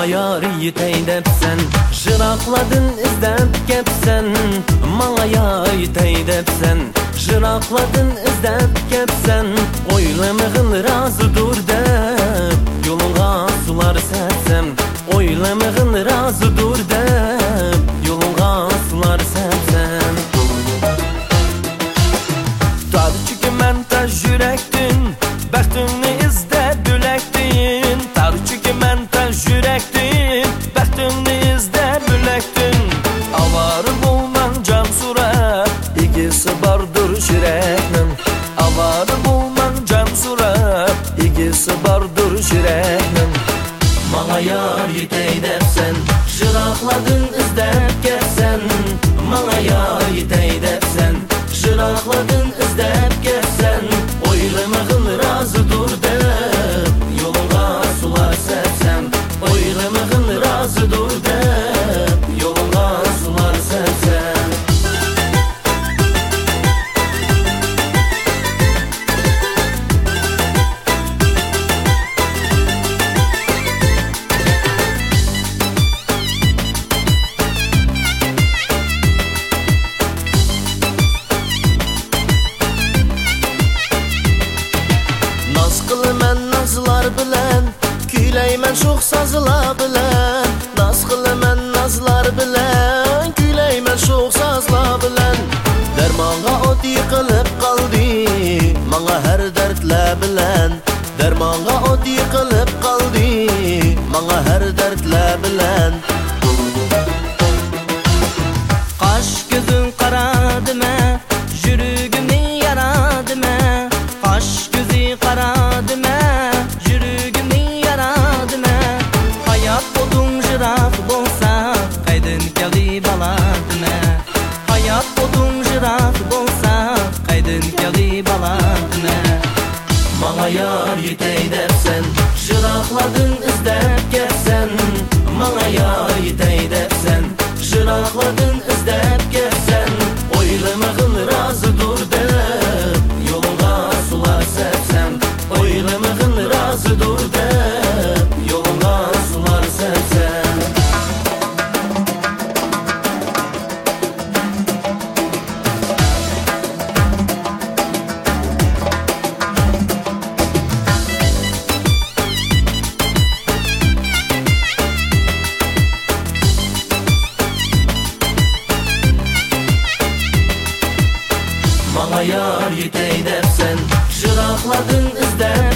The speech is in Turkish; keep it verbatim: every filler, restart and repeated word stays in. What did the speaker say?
yar yetey depsen, jırakladın izlep kepsen. Manga yar yetey depsen, jırakladın izlep kepsen. Oylamagın razı dur dep, yolunga sular sepsem. Oylamagın razı dur dep, yolunga sular sepsem. Tarçık men taş yürektin, bəxtimni izlep bülektin. Tarçık men taş yürektin, bəxtimni izlep bülektin. Avarı bulman can sura, igisi bardır yüreknin. Avarı bulman can sura, igisi bardır yüreknin. Manga yar yetey depsen, jırakladın izlep kepsen. Manga yar yetey depsen, jırakladın izlep kepsen. Oylamagın razı dur dep, yolunga sular sepsem. Oylamagın razı dur dep, yolunga sular sepsem. Naz qılımen nazlar bilen, küyleymen şox sazlar bilen. Naz qılımen nazlar bilen, küyleymen şox sazlar bilen. Dermanga ot yıqılıp qaldı, manga her dertler bilen. Dermanga ot yıqılıp qaldı, manga her dertler bilen. Qaş gözün qaradıma, yürügümni yaradıma. Qaş gözü qaradıma, yürügümni yaradıma. Hayat odun jırak bolsa, qaydın keldi baladıma. Hayat odun jırak bolsa, qaydın keldi baladıma. Manga yar yetey depsen, jırakladın izlep kepsen. Manga yar yetey depsen, jırakladın izlep kepsen. Oylamagın razı dur dep, yolunga sular sepsem. Oylamagın razı dur dep, yolunga sular sepsem. Manga yar yetey depsen, jırakladın izlep